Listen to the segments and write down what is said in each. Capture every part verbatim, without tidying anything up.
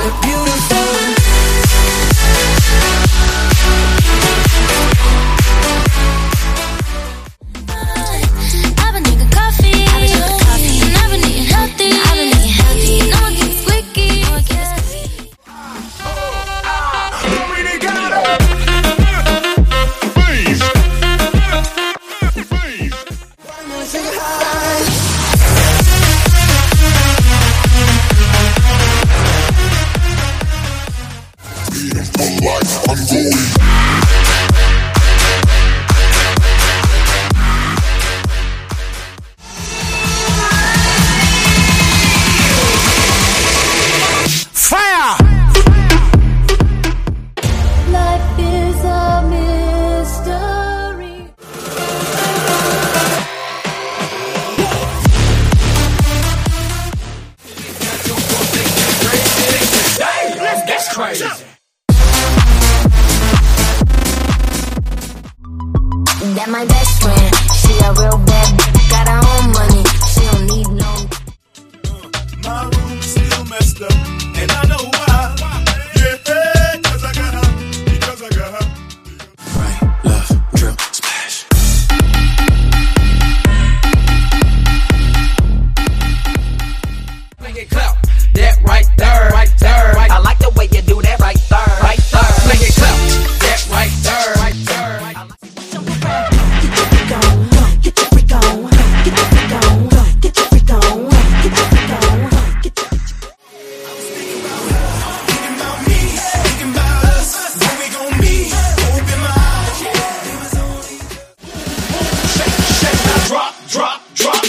You're beautiful. I've been drinking coffee. I've been drinking coffee. And I've been eating healthy. I've been eating healthy. No one gets squeaky. No one gets squeaky. Crazy. That my best friend, she a real bad, got her own money, she don't need no. My room is still messed up, and I know why. Yeah, cause I got her, because I got her. Right, left, drill, splash. Make it clap, that right there, right there. Right. I like the way you do that right there, right there. Make it clap, that right there, right there. I like Get your freak on, get your freak on, get your freak on, get your freak on, get your freak on, get your. I was thinking about her, thinking about me, thinking about us, when we gon' meet. Open my eyes, yeah, it was only just. Shake, shake, now drop, drop, drop.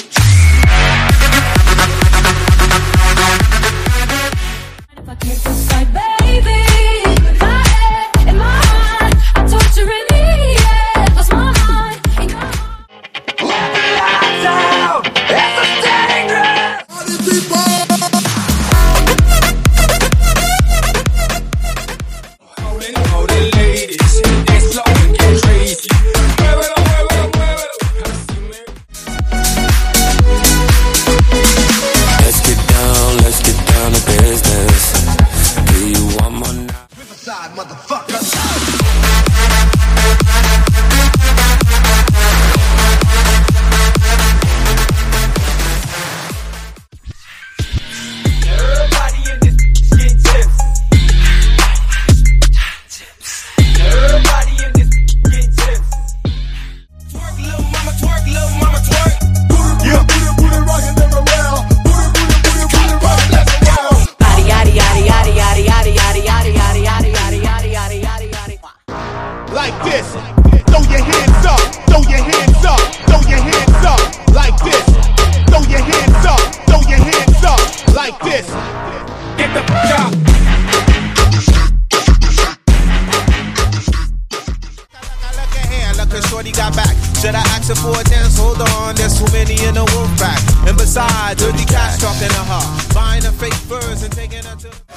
If I can't decide, baby, my head and my heart are torturing me. Yeah, lost my mind in your heart. All the ladies, explode and get crazy. Muévelo, muévelo, muévelo. Let's get down, let's get down to business. Do you want more now? Riverside, motherfucker. everybody in this get tipsy. Everybody in this get tipsy. Twerk, little mama, twerk, little mama, twerk. Yeah, booty, booty, rockin' them around. Booty, booty, booty, booty, rockin' them around. Yaddy yaddy yaddy yaddy yaddy yaddy yaddy yaddy yaddy yaddy yaddy yaddy yaddy yaddy yaddy. Like this, throw your hands up, throw your hands up, throw your hands up, like this. Throw your hands up, throw your hands up, like this. Get the fuck out. Look at here, look at shorty got back. Should I ask her for a dance? Hold on, there's too many in the wolf pack. And besides, dirty cats talking to her, buying her fake furs and taking her to.